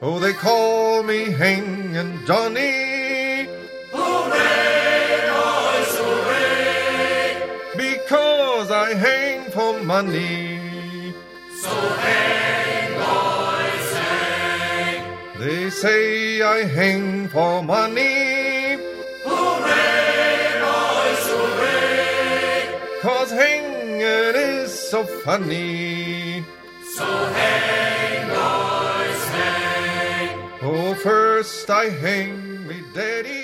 Oh, they call me Hangin' Johnny. Hooray, boys, hooray! Because I hang for money. So hang, boys, hang. They say I hang for money. Hooray, boys, hooray! 'Cause hanging is so funny. So hang, boys, hang. Oh, first I hang me daddy.